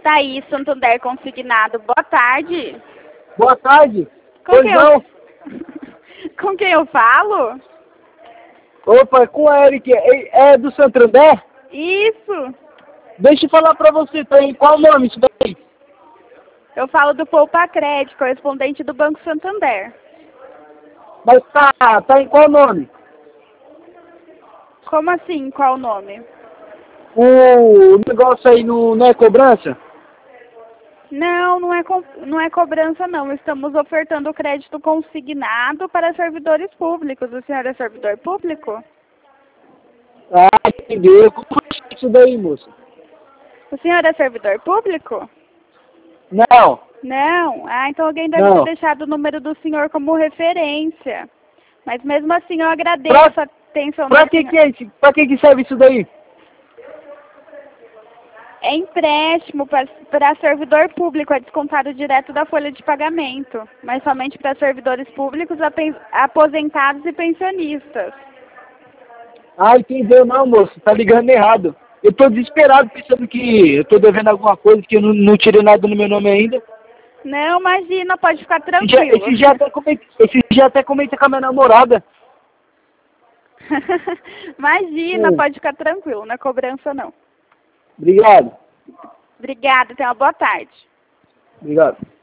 Thaís, Santander Consignado. Boa tarde. Boa tarde. Com Pois quem não. Com quem eu falo? Opa, com a Eric. É do Santander? Isso. Deixa eu falar pra você, tem qual nome isso daí? Eu falo do Poupa Crédito, correspondente do Banco Santander. Mas tá em qual nome? Como assim? Qual o nome? O negócio aí não é cobrança? Não, não é cobrança não. Estamos ofertando crédito consignado para servidores públicos. O senhor é servidor público? Ah, entendeu. Como é isso daí, moça? O senhor é servidor público? Não. Não? Ah, então alguém deve ter deixado o número do senhor como referência. Mas mesmo assim eu agradeço a atenção da senhora. Pra que serve isso daí? É empréstimo para servidor público, é descontado direto da folha de pagamento, mas somente para servidores públicos, aposentados e pensionistas. Ah, entendeu não, moço. Tá ligando errado. Eu tô desesperado pensando que eu tô devendo alguma coisa, que eu não tirei nada no meu nome ainda. Não, imagina, pode ficar tranquilo. Esse dia até comentei com a minha namorada. Imagina, pode ficar tranquilo, não é cobrança não. Obrigado. Obrigada, tenha uma boa tarde. Obrigado.